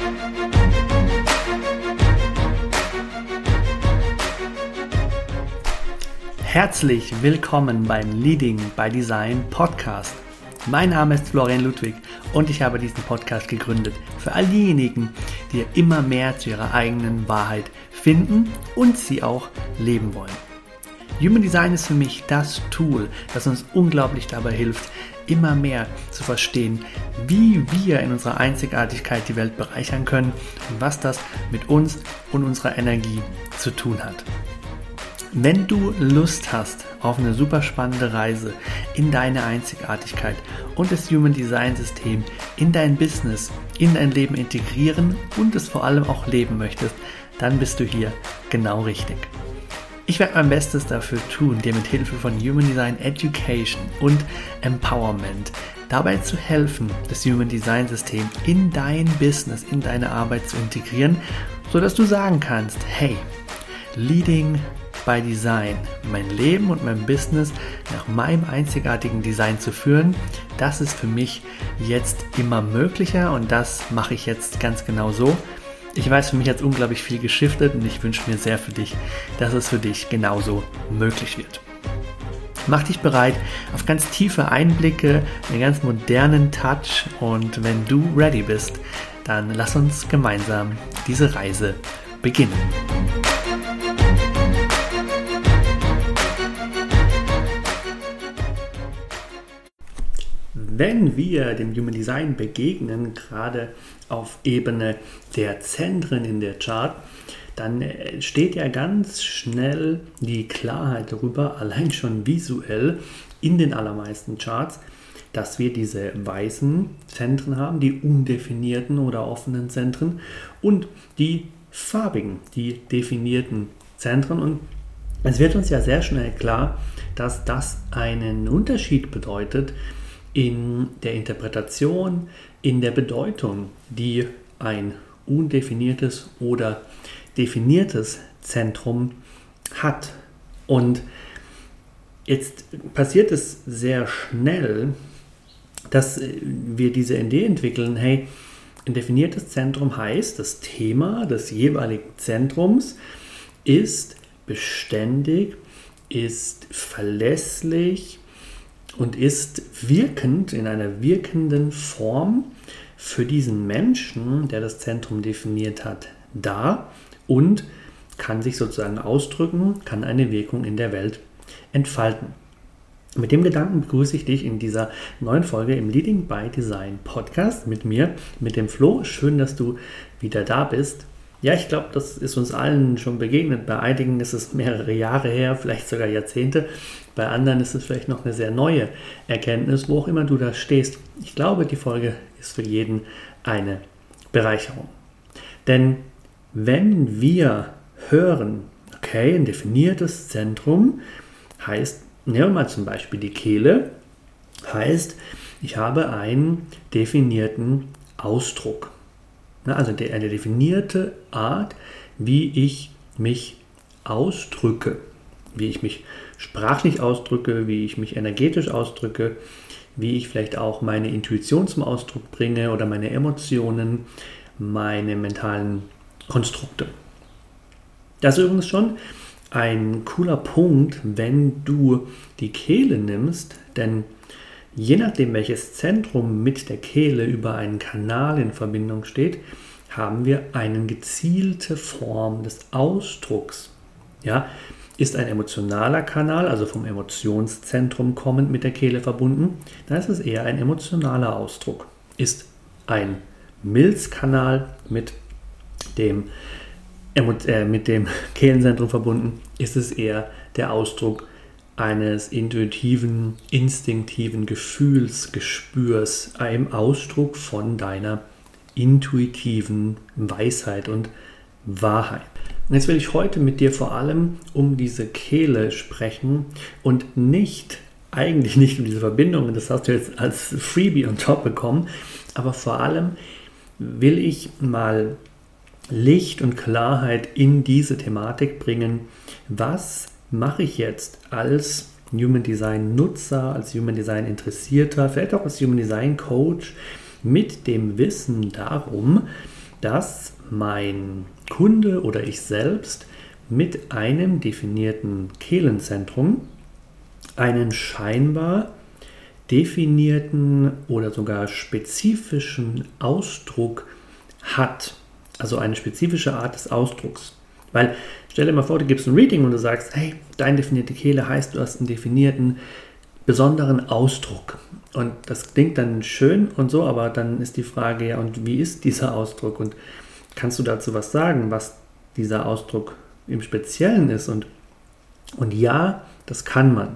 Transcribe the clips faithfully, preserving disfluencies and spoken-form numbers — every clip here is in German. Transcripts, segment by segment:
Herzlich willkommen beim Leading by Design Podcast. Mein Name ist Florian Ludwig und ich habe diesen Podcast gegründet für all diejenigen, die immer mehr zu ihrer eigenen Wahrheit finden und sie auch leben wollen. Human Design ist für mich das Tool, das uns unglaublich dabei hilft, immer mehr zu verstehen, wie wir in unserer Einzigartigkeit die Welt bereichern können und was das mit uns und unserer Energie zu tun hat. Wenn du Lust hast auf eine super spannende Reise in deine Einzigartigkeit und das Human Design System in dein Business, in dein Leben integrieren und es vor allem auch leben möchtest, dann bist du hier genau richtig. Ich werde mein Bestes dafür tun, dir mit Hilfe von Human Design Education und Empowerment dabei zu helfen, das Human Design System in dein Business, in deine Arbeit zu integrieren, sodass du sagen kannst, hey, Leading by Design, mein Leben und mein Business nach meinem einzigartigen Design zu führen, das ist für mich jetzt immer möglicher und das mache ich jetzt ganz genau so. Ich weiß, für mich hat es unglaublich viel geschiftet und ich wünsche mir sehr für dich, dass es für dich genauso möglich wird. Mach dich bereit auf ganz tiefe Einblicke, einen ganz modernen Touch und wenn du ready bist, dann lass uns gemeinsam diese Reise beginnen. Wenn wir dem Human Design begegnen, gerade auf Ebene der Zentren in der Chart, dann steht ja ganz schnell die Klarheit darüber, allein schon visuell in den allermeisten Charts, dass wir diese weißen Zentren haben, die undefinierten oder offenen Zentren und die farbigen, die definierten Zentren. Und es wird uns ja sehr schnell klar, dass das einen Unterschied bedeutet in der Interpretation, in der Bedeutung, die ein undefiniertes oder definiertes Zentrum hat. Und jetzt passiert es sehr schnell, dass wir diese Idee entwickeln, hey, ein definiertes Zentrum heißt, das Thema des jeweiligen Zentrums ist beständig, ist verlässlich, und ist wirkend, in einer wirkenden Form für diesen Menschen, der das Zentrum definiert hat, da und kann sich sozusagen ausdrücken, kann eine Wirkung in der Welt entfalten. Mit dem Gedanken begrüße ich dich in dieser neuen Folge im Leading by Design Podcast mit mir, mit dem Flo. Schön, dass du wieder da bist. Ja, ich glaube, das ist uns allen schon begegnet. Bei einigen ist es mehrere Jahre her, vielleicht sogar Jahrzehnte. Bei anderen ist es vielleicht noch eine sehr neue Erkenntnis, wo auch immer du da stehst. Ich glaube, die Folge ist für jeden eine Bereicherung. Denn wenn wir hören, okay, ein definiertes Zentrum heißt, nehmen wir mal zum Beispiel die Kehle, heißt, ich habe einen definierten Ausdruck. Also eine definierte Art, wie ich mich ausdrücke, wie ich mich sprachlich ausdrücke, wie ich mich energetisch ausdrücke, wie ich vielleicht auch meine Intuition zum Ausdruck bringe oder meine Emotionen, meine mentalen Konstrukte. Das ist übrigens schon ein cooler Punkt, wenn du die Kehle nimmst, denn je nachdem, welches Zentrum mit der Kehle über einen Kanal in Verbindung steht, haben wir eine gezielte Form des Ausdrucks. Ja, ist ein emotionaler Kanal, also vom Emotionszentrum kommend mit der Kehle verbunden, dann ist es eher ein emotionaler Ausdruck. Ist ein Milzkanal mit dem, äh, mit dem Kehlenzentrum verbunden, ist es eher der Ausdruck eines intuitiven, instinktiven Gefühls, Gespürs, einem Ausdruck von deiner intuitiven Weisheit und Wahrheit. Und jetzt will ich heute mit dir vor allem um diese Kehle sprechen und nicht, eigentlich nicht um diese Verbindungen, das hast du jetzt als Freebie on top bekommen, aber vor allem will ich mal Licht und Klarheit in diese Thematik bringen. Was mache ich jetzt als Human Design Nutzer, als Human Design Interessierter, vielleicht auch als Human Design Coach mit dem Wissen darum, dass mein Kunde oder ich selbst mit einem definierten Kehlenzentrum einen scheinbar definierten oder sogar spezifischen Ausdruck hat. Also eine spezifische Art des Ausdrucks. Weil, stell dir mal vor, du gibst ein Reading und du sagst, hey, deine definierte Kehle heißt, du hast einen definierten, besonderen Ausdruck. Und das klingt dann schön und so, aber dann ist die Frage, ja, und wie ist dieser Ausdruck? Und kannst du dazu was sagen, was dieser Ausdruck im Speziellen ist? Und, und ja, das kann man.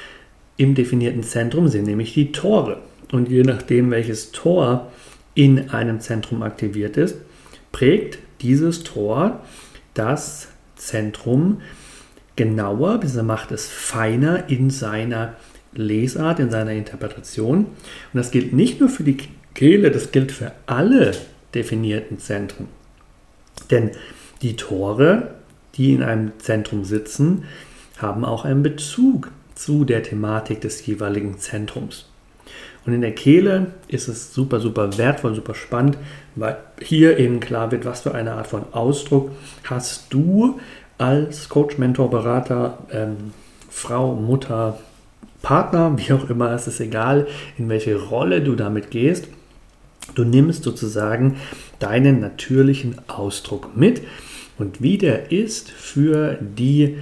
Im definierten Zentrum sind nämlich die Tore. Und je nachdem, welches Tor in einem Zentrum aktiviert ist, prägt dieses Tor das Zentrum genauer, bzw. macht es feiner in seiner Lesart, in seiner Interpretation. Und das gilt nicht nur für die Kehle, das gilt für alle definierten Zentren. Denn die Tore, die in einem Zentrum sitzen, haben auch einen Bezug zu der Thematik des jeweiligen Zentrums. Und in der Kehle ist es super, super wertvoll, super spannend, weil hier eben klar wird, was für eine Art von Ausdruck hast du als Coach, Mentor, Berater, ähm, Frau, Mutter, Partner, wie auch immer, es ist egal, in welche Rolle du damit gehst. Du nimmst sozusagen deinen natürlichen Ausdruck mit und wie der ist für die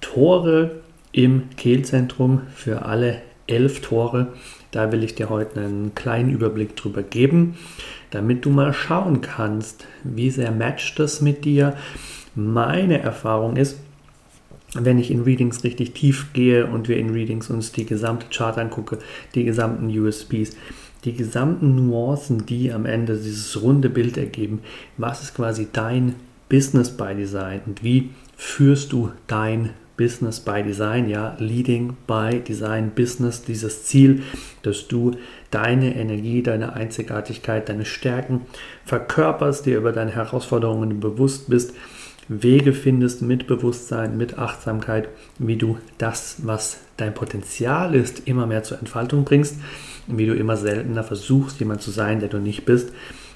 Tore im Kehlzentrum, für alle elf Tore. Da will ich dir heute einen kleinen Überblick drüber geben, damit du mal schauen kannst, wie sehr matcht das mit dir. Meine Erfahrung ist, wenn ich in Readings richtig tief gehe und wir in Readings uns die gesamte Chart angucke, die gesamten U S Ps, die gesamten Nuancen, die am Ende dieses runde Bild ergeben, was ist quasi dein Business by Design und wie führst du dein Business by Design, ja, Leading by Design Business, dieses Ziel, dass du deine Energie, deine Einzigartigkeit, deine Stärken verkörperst, dir über deine Herausforderungen bewusst bist, Wege findest mit Bewusstsein, mit Achtsamkeit, wie du das, was dein Potenzial ist, immer mehr zur Entfaltung bringst, wie du immer seltener versuchst, jemand zu sein, der du nicht bist.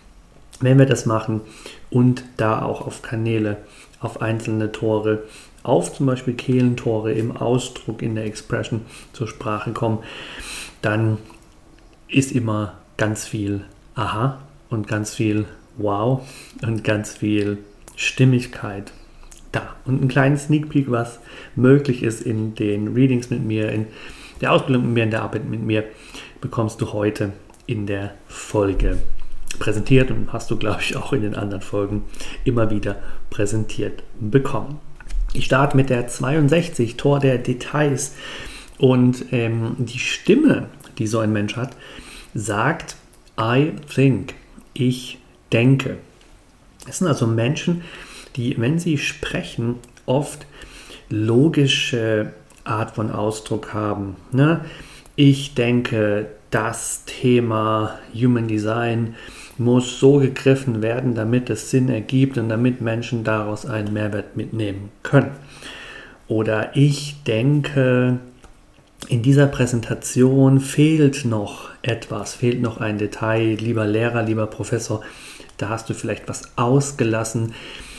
Wenn wir das machen und da auch auf Kanäle, auf einzelne Tore, auf zum Beispiel Kehlentore im Ausdruck, in der Expression zur Sprache kommen, dann ist immer ganz viel Aha und ganz viel Wow und ganz viel Stimmigkeit da. Und ein kleines Sneak Peek, was möglich ist in den Readings mit mir, in der Ausbildung mit mir, in der Arbeit mit mir, bekommst du heute in der Folge präsentiert und hast du, glaube ich, auch in den anderen Folgen immer wieder präsentiert bekommen. Ich starte mit der zweiundsechzig, Tor der Details. Und ähm, die Stimme, die so ein Mensch hat, sagt I think, ich denke. Das sind also Menschen, die, wenn sie sprechen, oft logische Art von Ausdruck haben. Ne? Ich denke, das Thema Human Design muss so gegriffen werden, damit es Sinn ergibt und damit Menschen daraus einen Mehrwert mitnehmen können. Oder ich denke, in dieser Präsentation fehlt noch etwas, fehlt noch ein Detail, lieber Lehrer, lieber Professor, da hast du vielleicht was ausgelassen.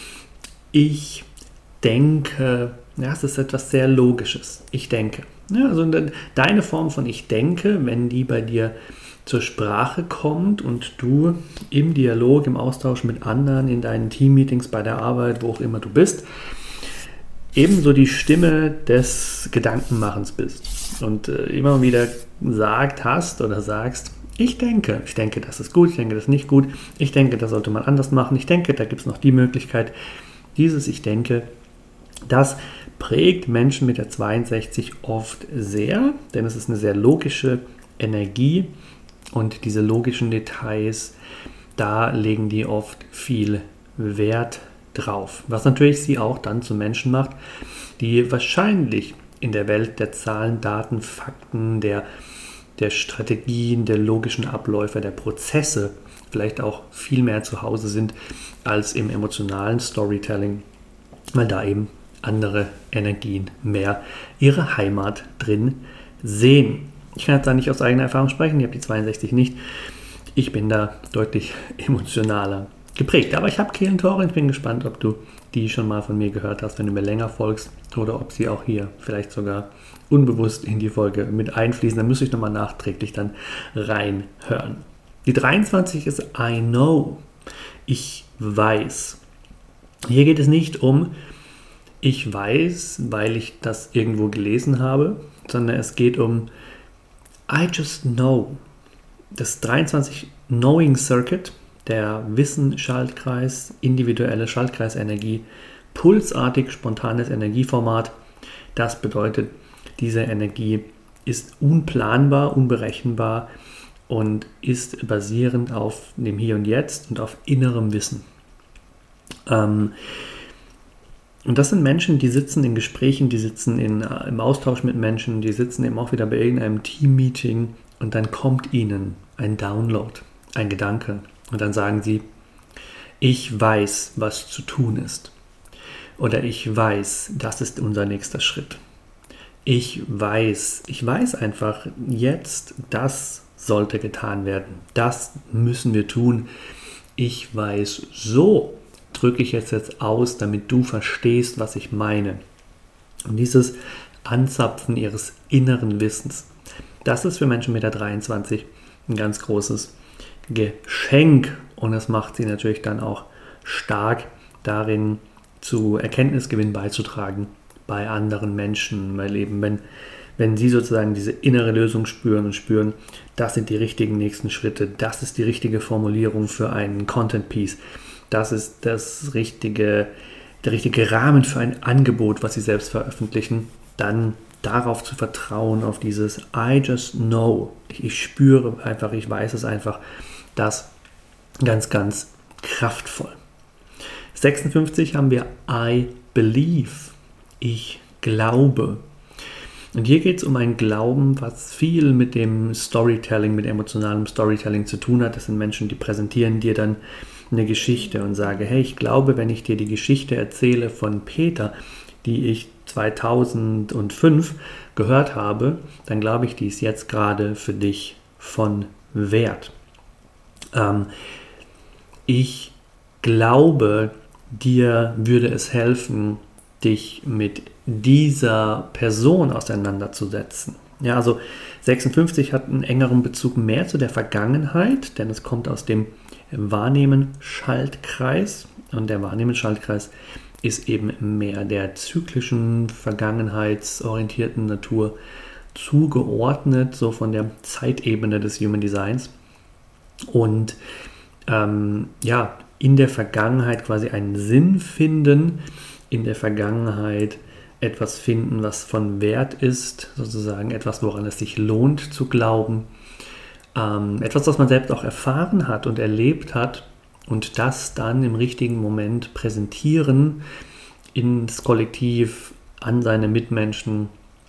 Ich denke, ja, es ist etwas sehr Logisches. Ich denke. Ja, also deine Form von Ich denke, wenn die bei dir zur Sprache kommt und du im Dialog, im Austausch mit anderen, in deinen Teammeetings, bei der Arbeit, wo auch immer du bist, ebenso die Stimme des Gedankenmachens bist und äh, immer wieder gesagt hast oder sagst, ich denke, ich denke, das ist gut, ich denke, das ist nicht gut, ich denke, das sollte man anders machen, ich denke, da gibt es noch die Möglichkeit, dieses Ich denke, das prägt Menschen mit der zweiundsechzig oft sehr, denn es ist eine sehr logische Energie und diese logischen Details, da legen die oft viel Wert drauf. Was natürlich sie auch dann zu Menschen macht, die wahrscheinlich in der Welt der Zahlen, Daten, Fakten, der, der Strategien, der logischen Abläufe, der Prozesse vielleicht auch viel mehr zu Hause sind als im emotionalen Storytelling, weil da eben andere Energien mehr ihre Heimat drin sehen. Ich kann jetzt da nicht aus eigener Erfahrung sprechen, ich habe die zweiundsechzig nicht. Ich bin da deutlich emotionaler geprägt. Aber ich habe Kehlen-Tore, ich bin gespannt, ob du die schon mal von mir gehört hast, wenn du mir länger folgst oder ob sie auch hier vielleicht sogar unbewusst in die Folge mit einfließen. Dann müsste ich nochmal nachträglich dann reinhören. Die dreiundzwanzig ist I know. Ich weiß. Hier geht es nicht um ich weiß, weil ich das irgendwo gelesen habe, sondern es geht um I just know. Das dreiundzwanzig Knowing Circuit, der Wissen-Schaltkreis, individuelle Schaltkreisenergie, pulsartig spontanes Energieformat. Das bedeutet, diese Energie ist unplanbar, unberechenbar und ist basierend auf dem Hier und Jetzt und auf innerem Wissen. Ähm, und das sind Menschen, die sitzen in Gesprächen, die sitzen in, im Austausch mit Menschen, die sitzen eben auch wieder bei irgendeinem Team-Meeting und dann kommt ihnen ein Download, ein Gedanke. Und dann sagen sie, ich weiß, was zu tun ist. Oder ich weiß, das ist unser nächster Schritt. Ich weiß, ich weiß einfach jetzt, das sollte getan werden. Das müssen wir tun. Ich weiß, so drücke ich es jetzt aus, damit du verstehst, was ich meine. Und dieses Anzapfen ihres inneren Wissens, das ist für Menschen mit der dreiundzwanzig ein ganz großes Geschenk. Und das macht sie natürlich dann auch stark darin, zu Erkenntnisgewinn beizutragen bei anderen Menschen, weil eben, wenn, wenn sie sozusagen diese innere Lösung spüren und spüren, das sind die richtigen nächsten Schritte, das ist die richtige Formulierung für einen Content-Piece, das ist das richtige, der richtige Rahmen für ein Angebot, was sie selbst veröffentlichen, dann darauf zu vertrauen, auf dieses I just know, ich spüre einfach, ich weiß es einfach, das ganz, ganz kraftvoll. sechsundfünfzig haben wir I believe, ich glaube. Und hier geht es um ein Glauben, was viel mit dem Storytelling, mit emotionalem Storytelling zu tun hat. Das sind Menschen, die präsentieren dir dann eine Geschichte und sagen, hey, ich glaube, wenn ich dir die Geschichte erzähle von Peter, die ich zweitausendfünf gehört habe, dann glaube ich, die ist jetzt gerade für dich von Wert. Ähm, ich glaube, dir würde es helfen, dich mit dieser Person auseinanderzusetzen. Ja, also sechsundfünfzig hat einen engeren Bezug mehr zu der Vergangenheit, denn es kommt aus dem Wahrnehmen-Schaltkreis und der Wahrnehmen-Schaltkreis ist eben mehr der zyklischen, vergangenheitsorientierten Natur zugeordnet, so von der Zeitebene des Human Designs und ähm, ja, in der Vergangenheit quasi einen Sinn finden, in der Vergangenheit etwas finden, was von Wert ist, sozusagen etwas, woran es sich lohnt zu glauben, ähm, etwas, was man selbst auch erfahren hat und erlebt hat und das dann im richtigen Moment präsentieren ins Kollektiv, an seine Mitmenschen.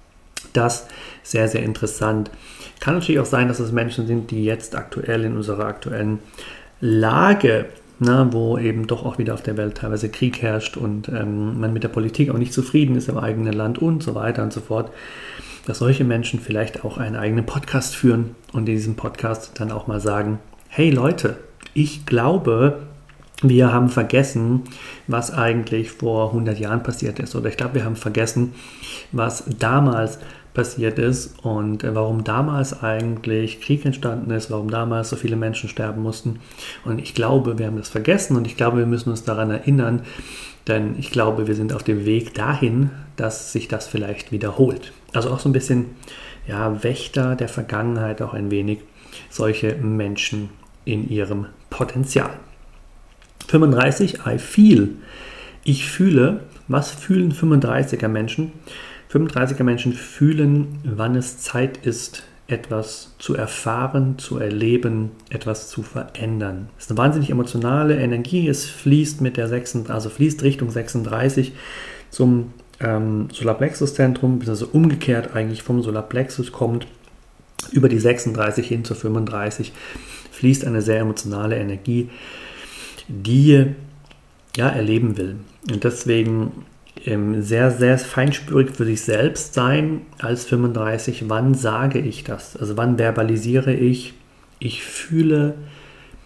Das sehr, sehr interessant. Kann natürlich auch sein, dass es Menschen sind, die jetzt aktuell in unserer aktuellen Lage, na, wo eben doch auch wieder auf der Welt teilweise Krieg herrscht und ähm, man mit der Politik auch nicht zufrieden ist im eigenen Land und so weiter und so fort, dass solche Menschen vielleicht auch einen eigenen Podcast führen und in diesem Podcast dann auch mal sagen, hey Leute, ich glaube, wir haben vergessen, was eigentlich vor hundert Jahren passiert ist. Oder ich glaube, wir haben vergessen, was damals passiert ist und warum damals eigentlich Krieg entstanden ist, warum damals so viele Menschen sterben mussten. Und ich glaube, wir haben das vergessen und ich glaube, wir müssen uns daran erinnern, denn ich glaube, wir sind auf dem Weg dahin, dass sich das vielleicht wiederholt. Also auch so ein bisschen, ja, Wächter der Vergangenheit, auch ein wenig solche Menschen in ihrem Potenzial. fünfunddreißig, I feel. Ich fühle. Was fühlen fünfunddreißiger Menschen? fünfunddreißiger Menschen fühlen, wann es Zeit ist, etwas zu erfahren, zu erleben, etwas zu verändern. Es ist eine wahnsinnig emotionale Energie. Es fließt mit der sechsunddreißig, also fließt Richtung sechsunddreißig zum ähm, Solarplexus-Zentrum, also umgekehrt eigentlich vom Solarplexus kommt über die sechsunddreißig hin zur fünfunddreißig, fließt eine sehr emotionale Energie, die ja erleben will. Und deswegen ähm, sehr, sehr feinspürig für sich selbst sein als fünfunddreißig. Wann sage ich das? Also wann verbalisiere ich, ich fühle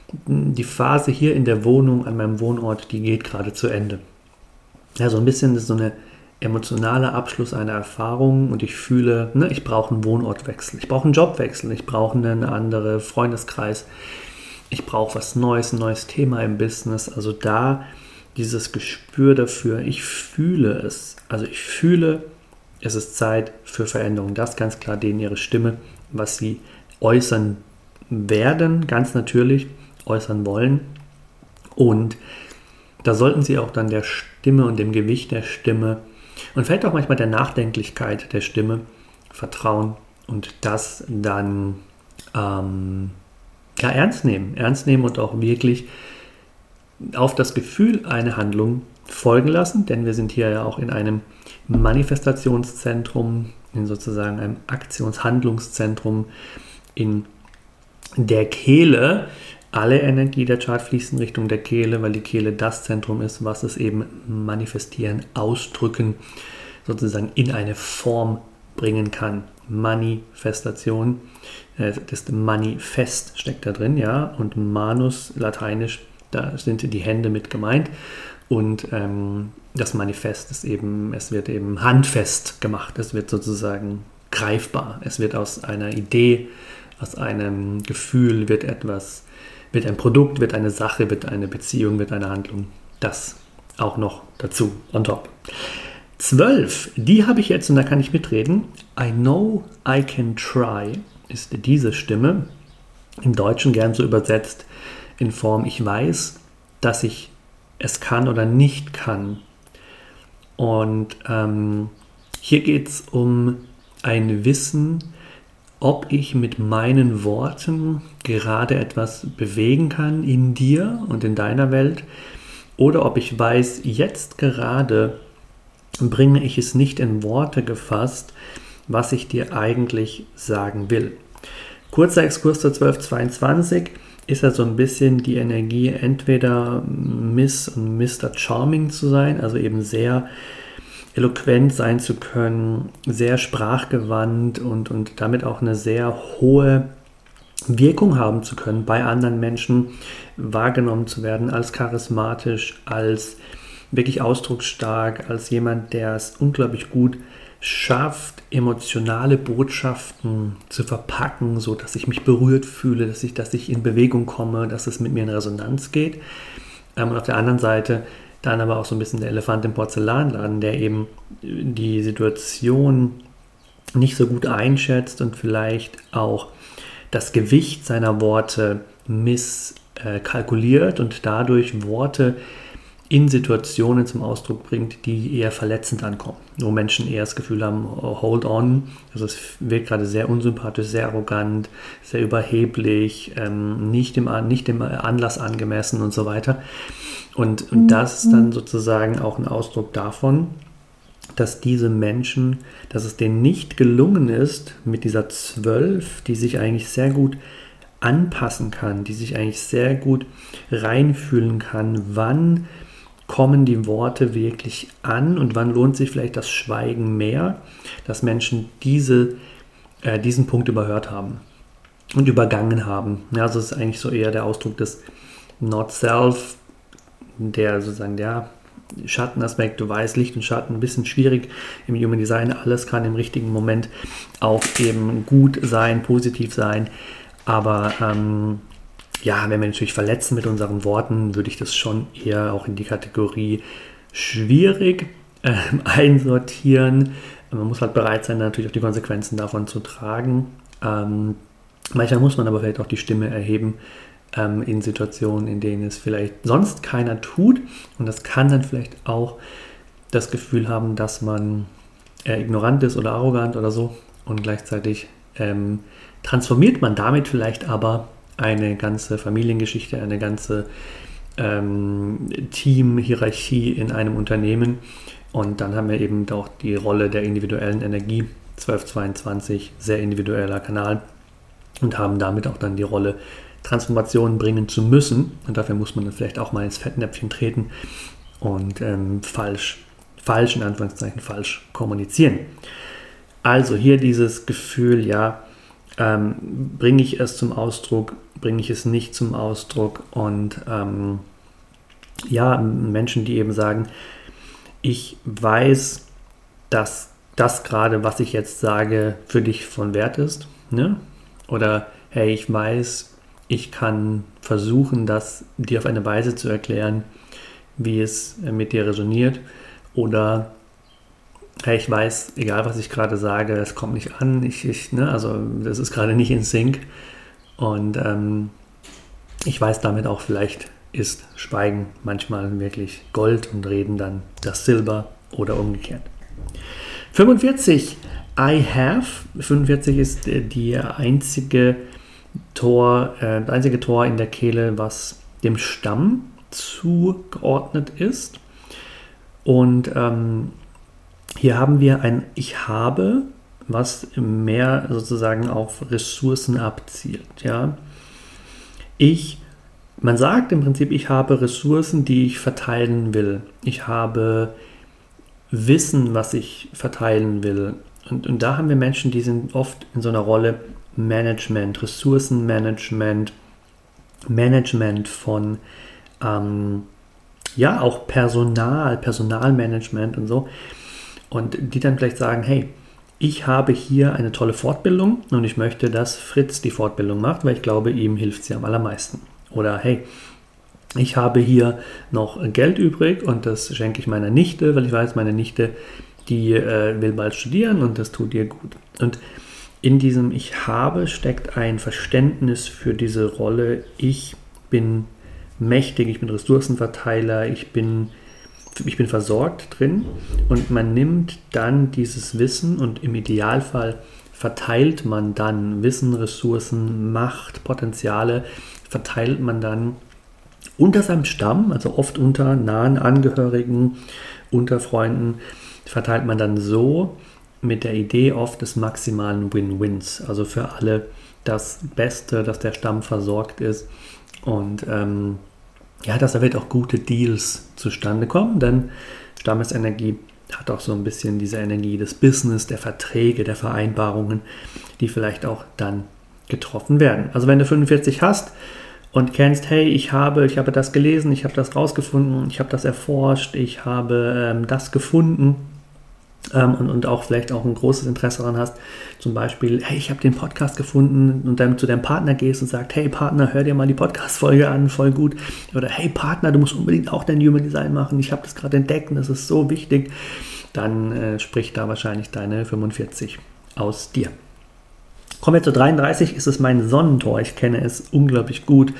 die Phase hier in der Wohnung, an meinem Wohnort, die geht gerade zu Ende. Ja, so ein bisschen ist so eine emotionaler Abschluss einer Erfahrung und ich fühle, ne, ich brauche einen Wohnortwechsel, ich brauche einen Jobwechsel, ich brauche einen anderen Freundeskreis, ich brauche was Neues, ein neues Thema im Business. Also da dieses Gespür dafür, ich fühle es, also ich fühle, es ist Zeit für Veränderung. Das ist ganz klar denen ihre Stimme, was sie äußern werden, ganz natürlich äußern wollen. Und da sollten sie auch dann der Stimme und dem Gewicht der Stimme und vielleicht auch manchmal der Nachdenklichkeit der Stimme vertrauen und das dann ähm, ja, ernst nehmen. Ernst nehmen und auch wirklich auf das Gefühl eine Handlung folgen lassen, denn wir sind hier ja auch in einem Manifestationszentrum, in sozusagen einem Aktionshandlungszentrum in der Kehle. Alle Energie der Chart fließt in Richtung der Kehle, weil die Kehle das Zentrum ist, was es eben manifestieren, ausdrücken, sozusagen in eine Form bringen kann. Manifestation, das Manifest steckt da drin, ja, und Manus, lateinisch, da sind die Hände mit gemeint. Und ähm, das Manifest ist eben, es wird eben handfest gemacht, es wird sozusagen greifbar, es wird aus einer Idee, aus einem Gefühl, wird etwas, wird ein Produkt, wird eine Sache, wird eine Beziehung, wird eine Handlung. Das auch noch dazu, on top. zwölf, die habe ich jetzt und da kann ich mitreden. I know I can try ist diese Stimme, im Deutschen gern so übersetzt in Form, ich weiß, dass ich es kann oder nicht kann. Und ähm, hier geht es um ein Wissen, ob ich mit meinen Worten gerade etwas bewegen kann in dir und in deiner Welt oder ob ich weiß, jetzt gerade bringe ich es nicht in Worte gefasst, was ich dir eigentlich sagen will. Kurzer Exkurs zur zwölf zweiundzwanzig ist ja so ein bisschen die Energie, entweder Miss und Mister Charming zu sein, also eben sehr eloquent sein zu können, sehr sprachgewandt und, und damit auch eine sehr hohe Wirkung haben zu können, bei anderen Menschen wahrgenommen zu werden, als charismatisch, als wirklich ausdrucksstark, als jemand, der es unglaublich gut schafft, emotionale Botschaften zu verpacken, so dass ich mich berührt fühle, dass ich, dass ich in Bewegung komme, dass es mit mir in Resonanz geht. Und auf der anderen Seite dann aber auch so ein bisschen der Elefant im Porzellanladen, der eben die Situation nicht so gut einschätzt und vielleicht auch das Gewicht seiner Worte misskalkuliert und dadurch Worte in Situationen zum Ausdruck bringt, die eher verletzend ankommen, wo Menschen eher das Gefühl haben, oh, hold on, also es wirkt gerade sehr unsympathisch, sehr arrogant, sehr überheblich, ähm, nicht, dem, nicht dem Anlass angemessen und so weiter. Und, und das ist dann sozusagen auch ein Ausdruck davon, dass diese Menschen, dass es denen nicht gelungen ist, mit dieser zwölf, die sich eigentlich sehr gut anpassen kann, die sich eigentlich sehr gut reinfühlen kann, wann kommen die Worte wirklich an und wann lohnt sich vielleicht das Schweigen mehr, dass Menschen diese, äh, diesen Punkt überhört haben und übergangen haben. Ja, also es ist eigentlich so eher der Ausdruck des Not-Self, der sozusagen der Schattenaspekt, du weißt, Licht und Schatten, ein bisschen schwierig im Human Design, alles kann im richtigen Moment auch eben gut sein, positiv sein, aber ähm, ja, wenn wir natürlich verletzen mit unseren Worten, würde ich das schon eher auch in die Kategorie schwierig äh, einsortieren. Man muss halt bereit sein, natürlich auch die Konsequenzen davon zu tragen. Ähm, manchmal muss man aber vielleicht auch die Stimme erheben ähm, in Situationen, in denen es vielleicht sonst keiner tut. Und das kann dann vielleicht auch das Gefühl haben, dass man äh, ignorant ist oder arrogant oder so. Und gleichzeitig ähm, transformiert man damit vielleicht aber eine ganze Familiengeschichte, eine ganze ähm, Teamhierarchie in einem Unternehmen. Und dann haben wir eben auch die Rolle der individuellen Energie, zwölf zweiundzwanzig, sehr individueller Kanal, und haben damit auch dann die Rolle, Transformationen bringen zu müssen. Und dafür muss man dann vielleicht auch mal ins Fettnäpfchen treten und ähm, falsch, falsch, in Anführungszeichen, falsch kommunizieren. Also hier dieses Gefühl, ja, ähm, bringe ich es zum Ausdruck, bringe ich es nicht zum Ausdruck und ähm, ja, Menschen, die eben sagen, ich weiß, dass das gerade, was ich jetzt sage, für dich von Wert ist, ne? Oder hey, ich weiß, ich kann versuchen, das dir auf eine Weise zu erklären, wie es mit dir resoniert. Oder hey, ich weiß, egal was ich gerade sage, es kommt nicht an, ich, ich, ne? Also das ist gerade nicht in Sync. Und ähm, ich weiß damit auch, vielleicht ist Schweigen manchmal wirklich Gold und Reden dann das Silber oder umgekehrt. fünfundvierzig, I have. fünfundvierzig ist die einzige Tor, äh, das einzige Tor in der Kehle, was dem Stamm zugeordnet ist. Und ähm, hier haben wir ein Ich habe, was mehr sozusagen auf Ressourcen abzielt. Ja? Ich Man sagt im Prinzip, ich habe Ressourcen, die ich verteilen will. Ich habe Wissen, was ich verteilen will. Und, und da haben wir Menschen, die sind oft in so einer Rolle Management, Ressourcenmanagement, Management von, ähm, ja, auch Personal, Personalmanagement und so. Und die dann vielleicht sagen, hey, ich habe hier eine tolle Fortbildung und ich möchte, dass Fritz die Fortbildung macht, weil ich glaube, ihm hilft sie am allermeisten. Oder hey, ich habe hier noch Geld übrig und das schenke ich meiner Nichte, weil ich weiß, meine Nichte, die äh, will bald studieren und das tut ihr gut. Und in diesem Ich habe steckt ein Verständnis für diese Rolle. Ich bin mächtig, ich bin Ressourcenverteiler, ich bin, ich bin versorgt drin. Und man nimmt dann dieses Wissen und im Idealfall verteilt man dann Wissen, Ressourcen, Macht, Potenziale, verteilt man dann unter seinem Stamm, also oft unter nahen Angehörigen, unter Freunden, verteilt man dann so mit der Idee oft des maximalen Win-Wins. Also für alle das Beste, dass der Stamm versorgt ist und ähm, ja, dass da wird auch gute Deals zustande kommen, denn Stammesenergie hat auch so ein bisschen diese Energie des Business, der Verträge, der Vereinbarungen, die vielleicht auch dann getroffen werden. Also wenn du fünfundvierzig hast und kennst, hey, ich habe, ich habe das gelesen, ich habe das rausgefunden, ich habe das erforscht, ich habe ähm, das gefunden ähm, und, und auch vielleicht auch ein großes Interesse daran hast, zum Beispiel, hey, ich habe den Podcast gefunden und dann zu deinem Partner gehst und sagst, hey Partner, hör dir mal die Podcast-Folge an, voll gut. Oder hey Partner, du musst unbedingt auch dein Human Design machen, ich habe das gerade entdeckt und das ist so wichtig, dann äh, spricht da wahrscheinlich deine fünfundvierzig aus dir. Kommen wir zu dreiunddreißig, ist es mein Sonnentor. Ich kenne es unglaublich gut.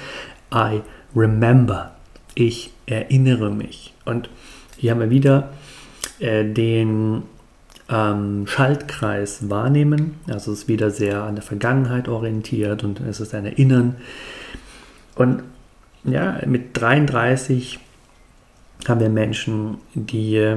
I remember. Ich erinnere mich. Und hier haben wir wieder äh, den ähm, Schaltkreis wahrnehmen. Also es ist wieder sehr an der Vergangenheit orientiert und es ist ein Erinnern. Und ja, mit dreiunddreißig haben wir Menschen, die äh,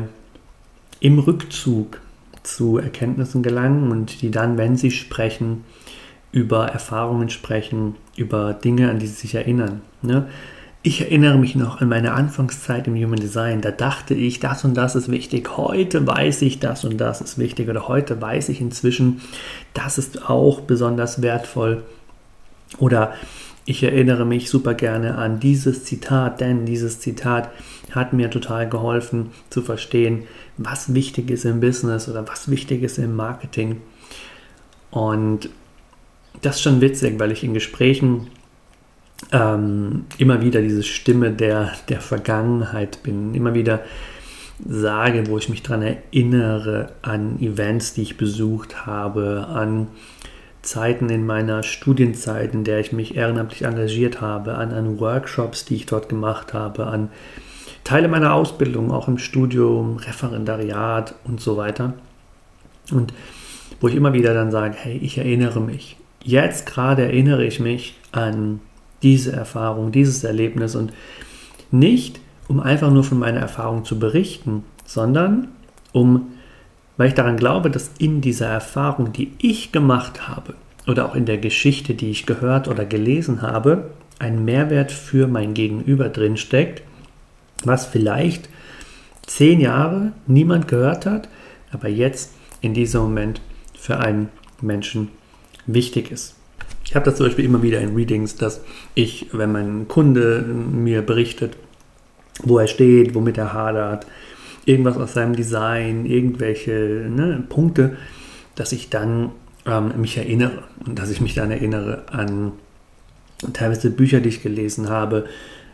im Rückzug zu Erkenntnissen gelangen und die dann, wenn sie sprechen, über Erfahrungen sprechen, über Dinge, an die sie sich erinnern. Ne? Ich erinnere mich noch an meine Anfangszeit im Human Design, da dachte ich, das und das ist wichtig, heute weiß ich, das und das ist wichtig oder heute weiß ich inzwischen, das ist auch besonders wertvoll. Oder ich erinnere mich super gerne an dieses Zitat, denn dieses Zitat hat mir total geholfen zu verstehen, was wichtig ist im Business oder was wichtig ist im Marketing. Und das ist schon witzig, weil ich in Gesprächen ähm, immer wieder diese Stimme der, der Vergangenheit bin, immer wieder sage, wo ich mich daran erinnere, an Events, die ich besucht habe, an Zeiten in meiner Studienzeit, in der ich mich ehrenamtlich engagiert habe, an, an Workshops, die ich dort gemacht habe, an Teile meiner Ausbildung, auch im Studium, Referendariat und so weiter. Und wo ich immer wieder dann sage, hey, ich erinnere mich. Jetzt gerade erinnere ich mich an diese Erfahrung, dieses Erlebnis und nicht, um einfach nur von meiner Erfahrung zu berichten, sondern um, weil ich daran glaube, dass in dieser Erfahrung, die ich gemacht habe oder auch in der Geschichte, die ich gehört oder gelesen habe, ein Mehrwert für mein Gegenüber drinsteckt, was vielleicht zehn Jahre niemand gehört hat, aber jetzt in diesem Moment für einen Menschen wichtig ist. Ich habe das zum Beispiel immer wieder in Readings, dass ich, wenn mein Kunde mir berichtet, wo er steht, womit er hadert, irgendwas aus seinem Design, irgendwelche ne, Punkte, dass ich dann ähm, mich erinnere und dass ich mich dann erinnere an teilweise Bücher, die ich gelesen habe,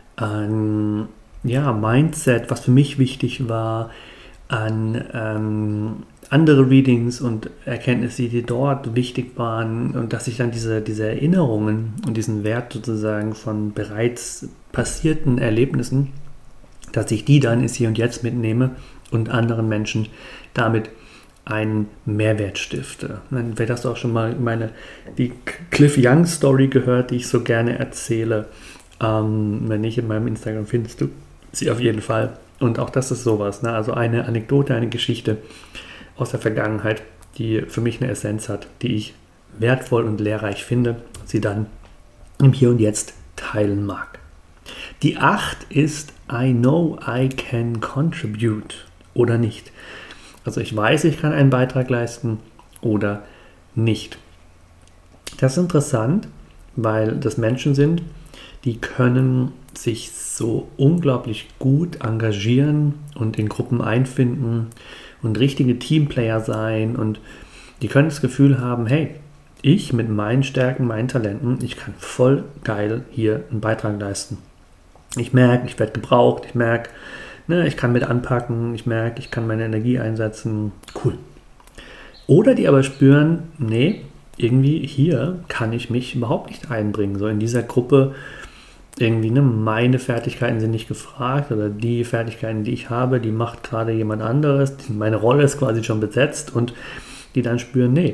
an ja, Mindset, was für mich wichtig war, an ähm, andere Readings und Erkenntnisse, die dort wichtig waren und dass ich dann diese, diese Erinnerungen und diesen Wert sozusagen von bereits passierten Erlebnissen, dass ich die dann ins Hier und Jetzt mitnehme und anderen Menschen damit einen Mehrwert stifte. Vielleicht hast du auch schon mal meine die Cliff Young Story gehört, die ich so gerne erzähle. Ähm, wenn nicht in meinem Instagram findest du sie auf jeden Fall. Und auch das ist sowas, ne? Also eine Anekdote, eine Geschichte aus der Vergangenheit, die für mich eine Essenz hat, die ich wertvoll und lehrreich finde, sie dann im Hier und Jetzt teilen mag. Die acht ist I know I can contribute oder nicht. Also ich weiß, ich kann einen Beitrag leisten oder nicht. Das ist interessant, weil das Menschen sind, die können sich so unglaublich gut engagieren und in Gruppen einfinden und richtige Teamplayer sein und die können das Gefühl haben, hey, ich mit meinen Stärken, meinen Talenten, ich kann voll geil hier einen Beitrag leisten. Ich merke, ich werde gebraucht, ich merke, ne, ich kann mit anpacken, ich merke, ich kann meine Energie einsetzen, cool. Oder die aber spüren, nee, irgendwie hier kann ich mich überhaupt nicht einbringen, so in dieser Gruppe irgendwie, ne, meine Fertigkeiten sind nicht gefragt oder die Fertigkeiten, die ich habe, die macht gerade jemand anderes, meine Rolle ist quasi schon besetzt und die dann spüren, nee,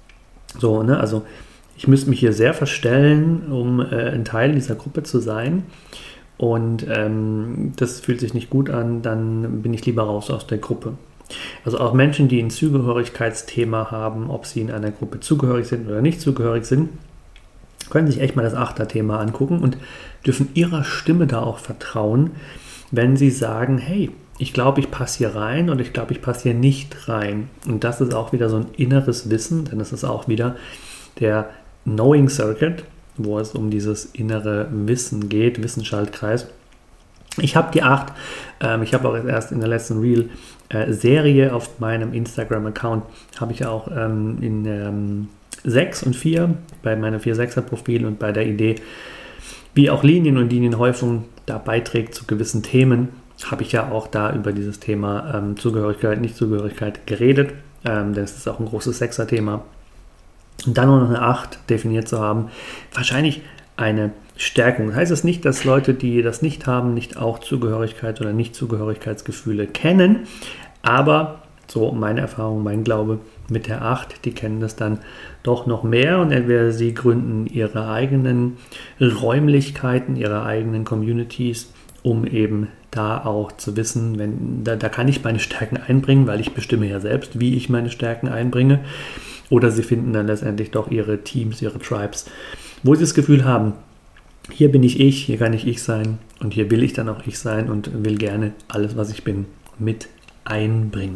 so, ne, also ich müsste mich hier sehr verstellen, um äh, ein Teil dieser Gruppe zu sein und ähm, das fühlt sich nicht gut an, dann bin ich lieber raus aus der Gruppe. Also auch Menschen, die ein Zugehörigkeitsthema haben, ob sie in einer Gruppe zugehörig sind oder nicht zugehörig sind, können sich echt mal das Achter-Thema angucken und dürfen ihrer Stimme da auch vertrauen, wenn sie sagen, hey, ich glaube, ich passe hier rein und ich glaube, ich passe hier nicht rein. Und das ist auch wieder so ein inneres Wissen, denn das ist auch wieder der Knowing Circuit, wo es um dieses innere Wissen geht, Wissensschaltkreis. Ich habe die acht, ähm, ich habe auch erst in der letzten Reel-Serie äh, auf meinem Instagram-Account, habe ich auch ähm, in ähm, sechs und vier bei meinem vier sechser Profil und bei der Idee, wie auch Linien und Linienhäufung da beiträgt zu gewissen Themen, habe ich ja auch da über dieses Thema ähm, Zugehörigkeit, Nichtzugehörigkeit geredet. Ähm, das ist auch ein großes Sechser-Thema. Und dann noch eine acht definiert zu haben, wahrscheinlich eine Stärkung. Das heißt es nicht, dass Leute, die das nicht haben, nicht auch Zugehörigkeit oder Nichtzugehörigkeitsgefühle kennen, aber so meine Erfahrung, mein Glaube mit der acht, die kennen das dann doch noch mehr und entweder sie gründen ihre eigenen Räumlichkeiten, ihre eigenen Communities, um eben da auch zu wissen, wenn, da, da kann ich meine Stärken einbringen, weil ich bestimme ja selbst, wie ich meine Stärken einbringe. Oder sie finden dann letztendlich doch ihre Teams, ihre Tribes, wo sie das Gefühl haben, hier bin ich ich, hier kann ich ich sein und hier will ich dann auch ich sein und will gerne alles, was ich bin, mit einbringen.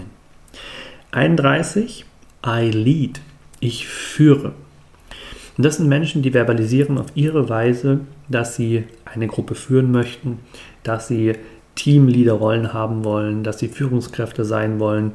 einunddreißig, I lead, ich führe. Und das sind Menschen, die verbalisieren auf ihre Weise, dass sie eine Gruppe führen möchten, dass sie Teamleaderrollen haben wollen, dass sie Führungskräfte sein wollen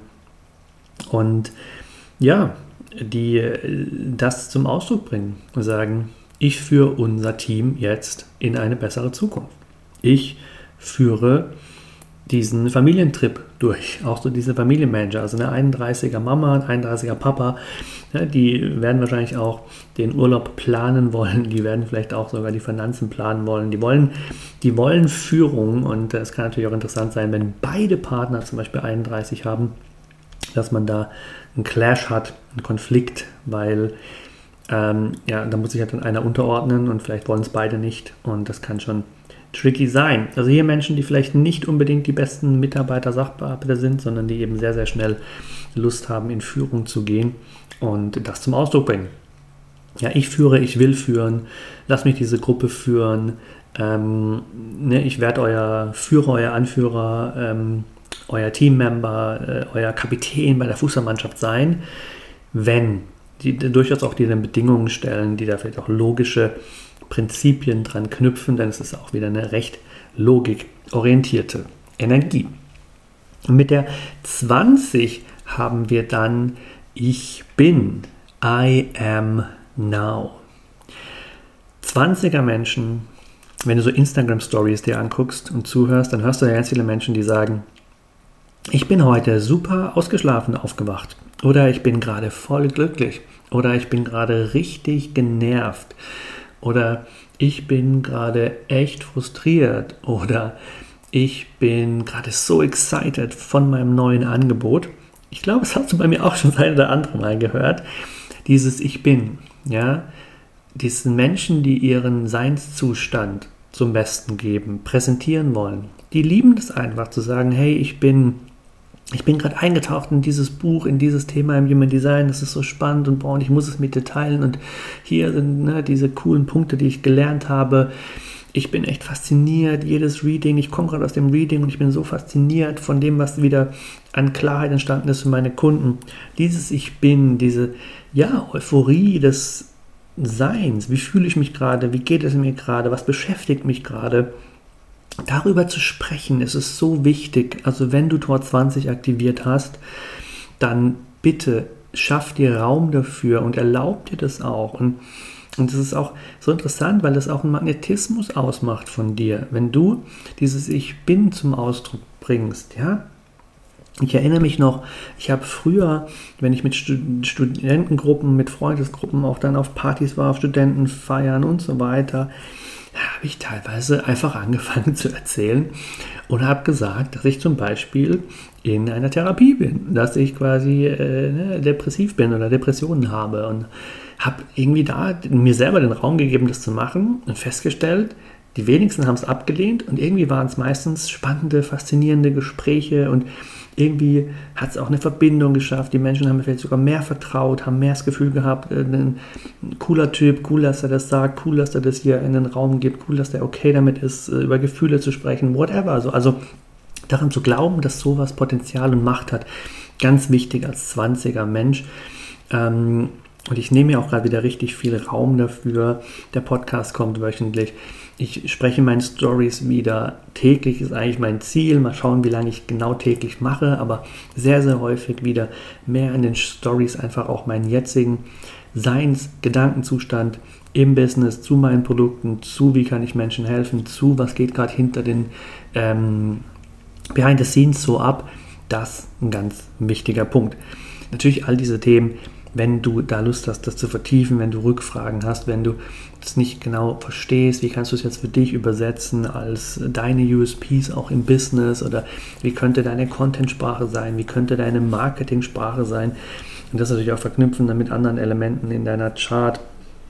und ja, die das zum Ausdruck bringen und sagen, ich führe unser Team jetzt in eine bessere Zukunft. Ich führe diesen Familientrip durch, auch so diese Familienmanager, also eine einunddreißiger Mama, ein einunddreißiger Papa, ja, die werden wahrscheinlich auch den Urlaub planen wollen, die werden vielleicht auch sogar die Finanzen planen wollen, die wollen, die wollen Führung und es kann natürlich auch interessant sein, wenn beide Partner zum Beispiel einunddreißig haben, dass man da einen Clash hat, einen Konflikt, weil ähm, ja, da muss sich halt dann einer unterordnen und vielleicht wollen es beide nicht und das kann schon tricky sein. Also hier Menschen, die vielleicht nicht unbedingt die besten Mitarbeiter, Sachbearbeiter sind, sondern die eben sehr, sehr schnell Lust haben, in Führung zu gehen und das zum Ausdruck bringen. Ja, ich führe, ich will führen, lass mich diese Gruppe führen, ähm, ne, ich werde euer Führer, euer Anführer, ähm, euer Teammember, äh, euer Kapitän bei der Fußballmannschaft sein, wenn die durchaus auch dir Bedingungen stellen, die da vielleicht auch logische Prinzipien dran knüpfen, denn es ist auch wieder eine recht logikorientierte Energie. Und mit der zwanzig haben wir dann Ich bin, I am now. zwanziger Menschen, wenn du so Instagram-Stories dir anguckst und zuhörst, dann hörst du ja ganz viele Menschen, die sagen, ich bin heute super ausgeschlafen aufgewacht oder ich bin gerade voll glücklich oder ich bin gerade richtig genervt oder ich bin gerade echt frustriert oder ich bin gerade so excited von meinem neuen Angebot. Ich glaube, das hast du bei mir auch schon das eine oder andere Mal gehört. Dieses Ich bin, ja, diese Menschen, die ihren Seinszustand zum Besten geben, präsentieren wollen, die lieben es einfach zu sagen, hey, ich bin Ich bin gerade eingetaucht in dieses Buch, in dieses Thema im Human Design, das ist so spannend und, boah, und ich muss es mit dir teilen und hier sind ne, diese coolen Punkte, die ich gelernt habe. Ich bin echt fasziniert, jedes Reading, ich komme gerade aus dem Reading und ich bin so fasziniert von dem, was wieder an Klarheit entstanden ist für meine Kunden. Dieses Ich bin, diese ja, Euphorie des Seins, wie fühle ich mich gerade, wie geht es mir gerade, was beschäftigt mich gerade. Darüber zu sprechen, ist es so wichtig. Also wenn du Tor zwanzig aktiviert hast, dann bitte schaff dir Raum dafür und erlaub dir das auch. Und, und das ist auch so interessant, weil das auch einen Magnetismus ausmacht von dir. Wenn du dieses Ich Bin zum Ausdruck bringst, ja. Ich erinnere mich noch, ich habe früher, wenn ich mit Stud- Studentengruppen, mit Freundesgruppen auch dann auf Partys war, auf Studentenfeiern und so weiter, habe ich teilweise einfach angefangen zu erzählen und habe gesagt, dass ich zum Beispiel in einer Therapie bin, dass ich quasi äh, ne, depressiv bin oder Depressionen habe und habe irgendwie da mir selber den Raum gegeben, das zu machen und festgestellt, die wenigsten haben es abgelehnt und irgendwie waren es meistens spannende, faszinierende Gespräche und irgendwie hat es auch eine Verbindung geschafft. Die Menschen haben mir vielleicht sogar mehr vertraut, haben mehr das Gefühl gehabt, äh, ein cooler Typ, cool, dass er das sagt, cool, dass er das hier in den Raum gibt, cool, dass der okay damit ist, äh, über Gefühle zu sprechen, whatever. Also, also daran zu glauben, dass sowas Potenzial und Macht hat, ganz wichtig als zwanziger Mensch. Ähm, und ich nehme mir auch gerade wieder richtig viel Raum dafür. Der Podcast kommt wöchentlich. Ich spreche meine Stories wieder. Täglich ist eigentlich mein Ziel. Mal schauen, wie lange ich genau täglich mache. Aber sehr, sehr häufig wieder mehr in den Stories einfach auch meinen jetzigen Seins-, Gedankenzustand im Business, zu meinen Produkten, zu wie kann ich Menschen helfen, zu was geht gerade hinter den ähm, Behind the Scenes so ab. Das ist ein ganz wichtiger Punkt. Natürlich all diese Themen, wenn du da Lust hast, das zu vertiefen, wenn du Rückfragen hast, wenn du das nicht genau verstehst, wie kannst du es jetzt für dich übersetzen als deine U S Ps auch im Business oder wie könnte deine Content-Sprache sein, wie könnte deine Marketing-Sprache sein und das natürlich auch verknüpfen dann mit anderen Elementen in deiner Chart,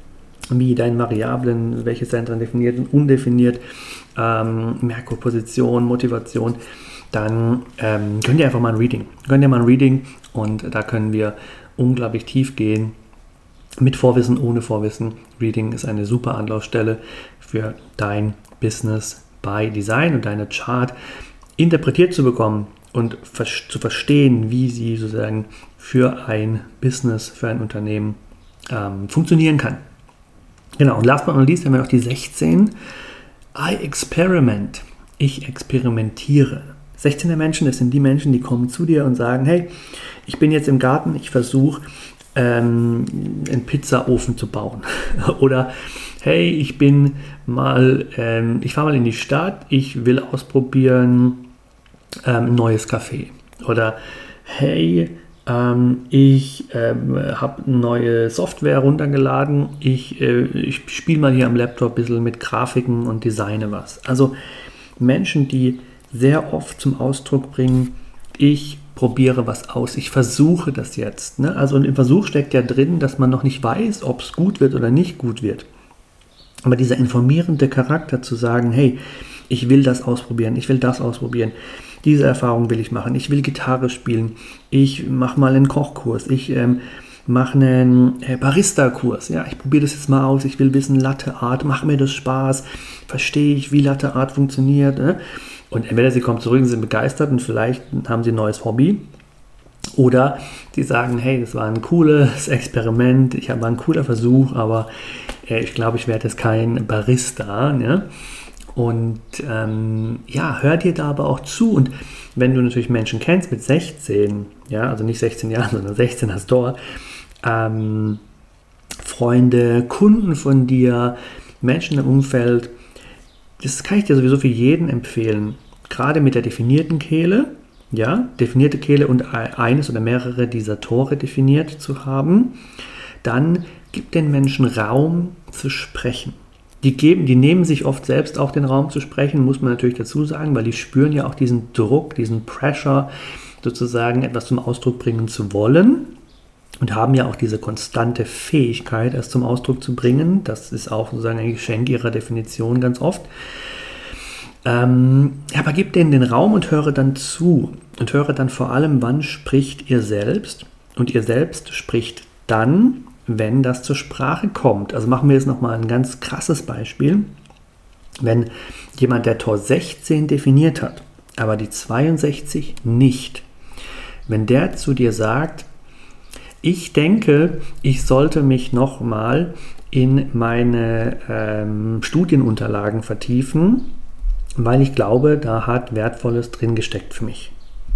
wie deine Variablen, welche Zentren definiert und undefiniert, ähm, Merkur-Position, Motivation, dann ähm, könnt ihr einfach mal ein Reading, könnt ihr mal ein Reading und da können wir unglaublich tief gehen, mit Vorwissen, ohne Vorwissen. Reading ist eine super Anlaufstelle für dein Business by Design und deine Chart interpretiert zu bekommen und zu verstehen, wie sie sozusagen für ein Business, für ein Unternehmen ähm, funktionieren kann. Genau, und last but not least haben wir noch die sechzehn. I experiment. Ich experimentiere. sechzehner Menschen, das sind die Menschen, die kommen zu dir und sagen, hey, ich bin jetzt im Garten, ich versuche ähm, einen Pizzaofen zu bauen. Oder hey, ich bin mal, ähm, ich fahre mal in die Stadt, ich will ausprobieren ähm, ein neues Café. Oder hey, ähm, ich ähm, habe neue Software runtergeladen, ich, äh, ich spiele mal hier am Laptop ein bisschen mit Grafiken und designe was. Also Menschen, die sehr oft zum Ausdruck bringen, ich probiere was aus, ich versuche das jetzt. Ne? Also im Versuch steckt ja drin, dass man noch nicht weiß, ob es gut wird oder nicht gut wird. Aber dieser informierende Charakter zu sagen, hey, ich will das ausprobieren, ich will das ausprobieren, diese Erfahrung will ich machen, ich will Gitarre spielen, ich mache mal einen Kochkurs, ich ähm, mache einen äh, Barista-Kurs, ja, ich probiere das jetzt mal aus, ich will wissen, Latte Art, macht mir das Spaß, verstehe ich, wie Latte Art funktioniert, ne? Und entweder sie kommen zurück und sind begeistert und vielleicht haben sie ein neues Hobby Oder die sagen, hey, das war ein cooles Experiment, ich habe ein cooler Versuch, aber äh, ich glaube, ich werde jetzt kein Barista. Ne? Und ähm, ja, hör dir da aber auch zu. Und wenn du natürlich Menschen kennst mit sechzehn, ja, also nicht sechzehn Jahren, sondern sechzehn hast du, ähm, Freunde, Kunden von dir, Menschen im Umfeld, das kann ich dir sowieso für jeden empfehlen. Gerade mit der definierten Kehle, ja, definierte Kehle und eines oder mehrere dieser Tore definiert zu haben, dann gib den Menschen Raum zu sprechen. Die, geben, die nehmen sich oft selbst auch den Raum zu sprechen, muss man natürlich dazu sagen, weil die spüren ja auch diesen Druck, diesen Pressure, sozusagen etwas zum Ausdruck bringen zu wollen und haben ja auch diese konstante Fähigkeit, es zum Ausdruck zu bringen. Das ist auch sozusagen ein Geschenk ihrer Definition ganz oft. Ähm, aber gib denen den Raum und höre dann zu und höre dann vor allem, wann spricht ihr selbst, und ihr selbst spricht dann, wenn das zur Sprache kommt. Also machen wir jetzt nochmal ein ganz krasses Beispiel. Wenn jemand der Tor sechzehn definiert hat, aber die zweiundsechzig nicht, wenn der zu dir sagt, ich denke, ich sollte mich nochmal in meine ähm, Studienunterlagen vertiefen, weil ich glaube, da hat Wertvolles drin gesteckt für mich.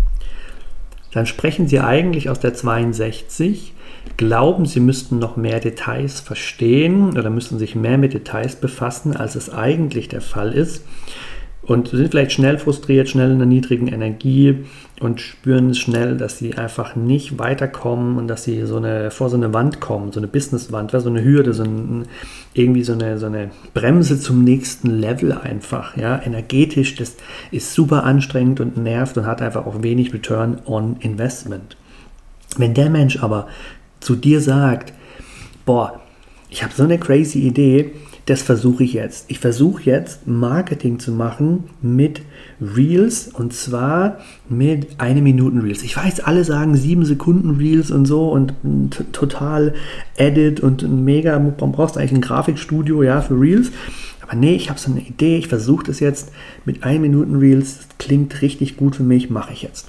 Dann sprechen Sie eigentlich aus der zweiundsechzig, glauben, Sie müssten noch mehr Details verstehen oder müssten sich mehr mit Details befassen, als es eigentlich der Fall ist, und sind vielleicht schnell frustriert, schnell in einer niedrigen Energie und spüren schnell, dass sie einfach nicht weiterkommen und dass sie so eine, vor so eine Wand kommen, so eine Businesswand, so eine Hürde, so ein, irgendwie so eine, so eine Bremse zum nächsten Level einfach. Ja? Energetisch, das ist super anstrengend und nervt und hat einfach auch wenig Return on Investment. Wenn der Mensch aber zu dir sagt, boah, ich habe so eine crazy Idee, das versuche ich jetzt. Ich versuche jetzt Marketing zu machen mit Reels, und zwar mit eine Minuten Reels. Ich weiß, alle sagen sieben Sekunden Reels und so und t- total Edit und mega, man brauchst eigentlich ein Grafikstudio, ja, für Reels. Aber nee, ich habe so eine Idee, ich versuche das jetzt mit eine Minuten Reels. Das klingt richtig gut für mich, mache ich jetzt.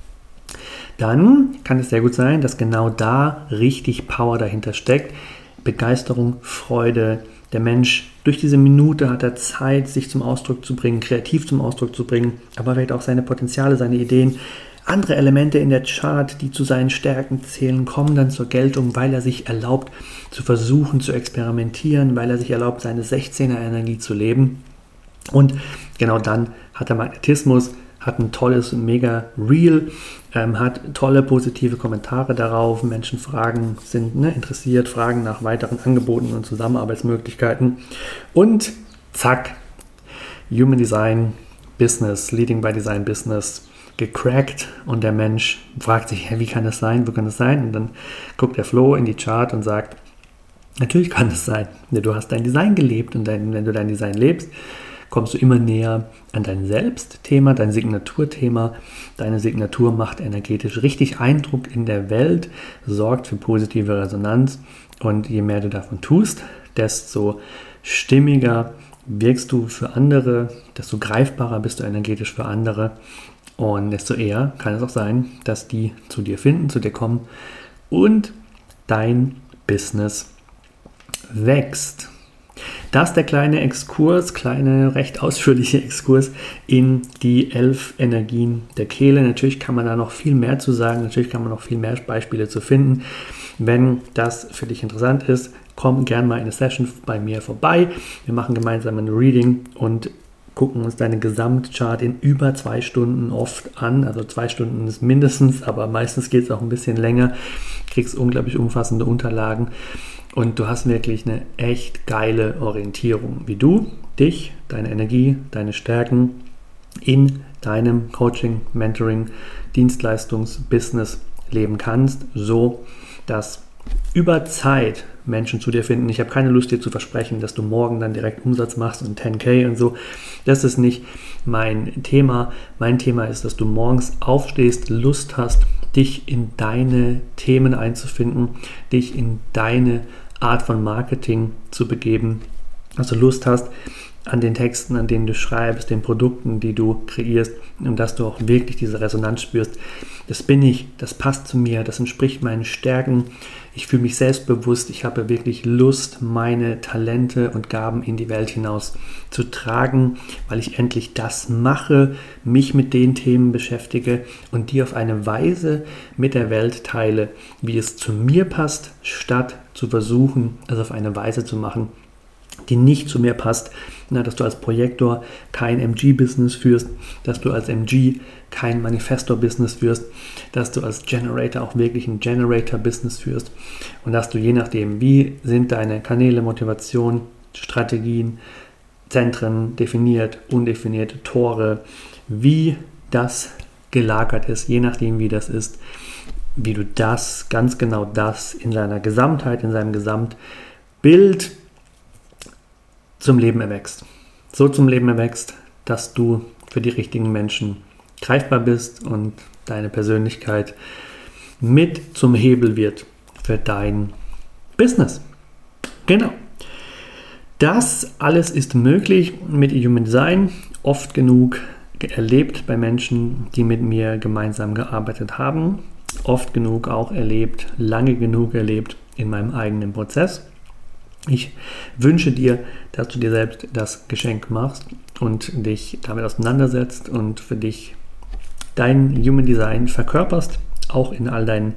Dann kann es sehr gut sein, dass genau da richtig Power dahinter steckt. Begeisterung, Freude. Der Mensch, durch diese Minute hat er Zeit, sich zum Ausdruck zu bringen, kreativ zum Ausdruck zu bringen, aber vielleicht auch seine Potenziale, seine Ideen. Andere Elemente in der Chart, die zu seinen Stärken zählen, kommen dann zur Geltung, weil er sich erlaubt, zu versuchen, zu experimentieren, weil er sich erlaubt, seine sechzehner-Energie zu leben. Und genau dann hat er Magnetismus, hat ein tolles, mega Reel, ähm, hat tolle positive Kommentare darauf, Menschen fragen, sind ne, interessiert, fragen nach weiteren Angeboten und Zusammenarbeitsmöglichkeiten, und zack, Human Design Business, Leading by Design Business gecrackt, und der Mensch fragt sich, hey, wie kann das sein, wo kann das sein? Und dann guckt der Flo in die Chart und sagt, natürlich kann das sein, du hast dein Design gelebt, und dein, wenn du dein Design lebst, kommst du immer näher an dein Selbstthema, dein Signaturthema. Deine Signatur macht energetisch richtig Eindruck in der Welt, sorgt für positive Resonanz, und je mehr du davon tust, desto stimmiger wirkst du für andere, desto greifbarer bist du energetisch für andere, und desto eher kann es auch sein, dass die zu dir finden, zu dir kommen und dein Business wächst. Das ist der kleine Exkurs, kleine, recht ausführliche Exkurs in die elf Energien der Kehle. Natürlich kann man da noch viel mehr zu sagen, natürlich kann man noch viel mehr Beispiele zu finden. Wenn das für dich interessant ist, komm gerne mal in eine Session bei mir vorbei. Wir machen gemeinsam ein Reading und gucken uns deine Gesamtchart in über zwei Stunden oft an. Also zwei Stunden ist mindestens, aber meistens geht es auch ein bisschen länger. Du kriegst unglaublich umfassende Unterlagen. Und du hast wirklich eine echt geile Orientierung, wie du dich, deine Energie, deine Stärken in deinem Coaching, Mentoring, Dienstleistungs-, Business leben kannst, so dass über Zeit Menschen zu dir finden. Ich habe keine Lust, dir zu versprechen, dass du morgen dann direkt Umsatz machst und zehn K und so. Das ist nicht mein Thema. Mein Thema ist, dass du morgens aufstehst, Lust hast, dich in deine Themen einzufinden, dich in deine Art von Marketing zu begeben, dass du Lust hast, an den Texten, an denen du schreibst, den Produkten, die du kreierst und dass du auch wirklich diese Resonanz spürst. Das bin ich, das passt zu mir, das entspricht meinen Stärken. Ich fühle mich selbstbewusst, ich habe wirklich Lust, meine Talente und Gaben in die Welt hinaus zu tragen, weil ich endlich das mache, mich mit den Themen beschäftige und die auf eine Weise mit der Welt teile, wie es zu mir passt, statt zu versuchen, es auf eine Weise zu machen, die nicht zu mir passt, na, dass du als Projektor kein M G-Business führst, dass du als M G kein Manifestor-Business führst, dass du als Generator auch wirklich ein Generator-Business führst und dass du je nachdem, wie sind deine Kanäle, Motivation, Strategien, Zentren definiert, undefiniert, Tore, wie das gelagert ist, je nachdem, wie das ist, wie du das, ganz genau das in seiner Gesamtheit, in seinem Gesamtbild zum Leben erwächst. So zum Leben erwächst, dass du für die richtigen Menschen greifbar bist und deine Persönlichkeit mit zum Hebel wird für dein Business. Genau. Das alles ist möglich mit Human Design, oft genug erlebt bei Menschen, die mit mir gemeinsam gearbeitet haben, oft genug auch erlebt, lange genug erlebt in meinem eigenen Prozess. Ich wünsche dir, dass du dir selbst das Geschenk machst und dich damit auseinandersetzt und für dich dein Human Design verkörperst, auch in all deinen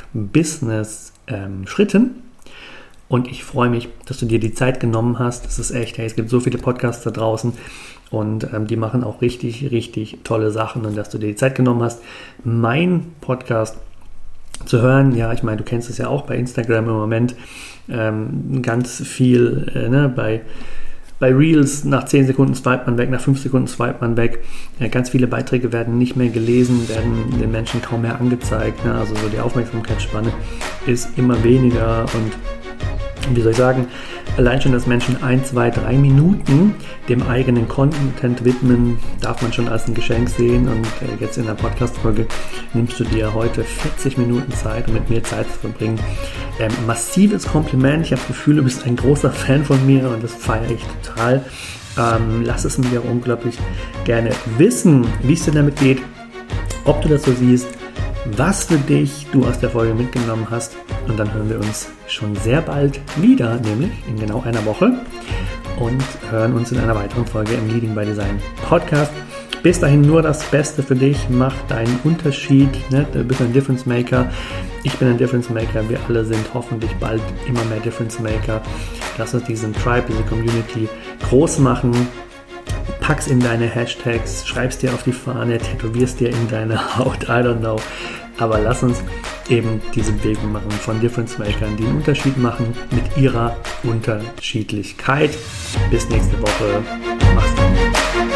Business-Schritten. Ähm, und ich freue mich, dass du dir die Zeit genommen hast. Es ist echt, hey, es gibt so viele Podcasts da draußen und ähm, die machen auch richtig, richtig tolle Sachen und dass du dir die Zeit genommen hast, mein Podcast zu hören. Ja, ich meine, du kennst es ja auch bei Instagram im Moment. Ähm, ganz viel äh, ne, bei, bei Reels, nach zehn Sekunden swipet man weg, nach fünf Sekunden swipet man weg. Ja, ganz viele Beiträge werden nicht mehr gelesen, werden den Menschen kaum mehr angezeigt. Ne? Also so die Aufmerksamkeitsspanne ist immer weniger und wie soll ich sagen, allein schon, dass Menschen ein, zwei, drei Minuten dem eigenen Content widmen, darf man schon als ein Geschenk sehen. Und jetzt in der Podcast-Folge nimmst du dir heute vierzig Minuten Zeit, um mit mir Zeit zu verbringen. Ähm, massives Kompliment. Ich habe das Gefühl, du bist ein großer Fan von mir und das feiere ich total. Ähm, lass es mir unglaublich gerne wissen, wie es dir damit geht, ob du das so siehst, was für dich du aus der Folge mitgenommen hast. Und dann hören wir uns schon sehr bald wieder, nämlich in genau einer Woche und hören uns in einer weiteren Folge im Leading by Design Podcast. Bis dahin nur das Beste für dich, mach deinen Unterschied, ne? Du bist ein Difference Maker, ich bin ein Difference Maker, wir alle sind hoffentlich bald immer mehr Difference Maker. Lass uns diesen Tribe, diese Community groß machen. Pack's in deine Hashtags, schreib's dir auf die Fahne, tätowierst dir in deine Haut, I don't know. Aber lass uns eben diese Bewegung machen von Difference Makern, die einen Unterschied machen mit ihrer Unterschiedlichkeit. Bis nächste Woche. Mach's gut.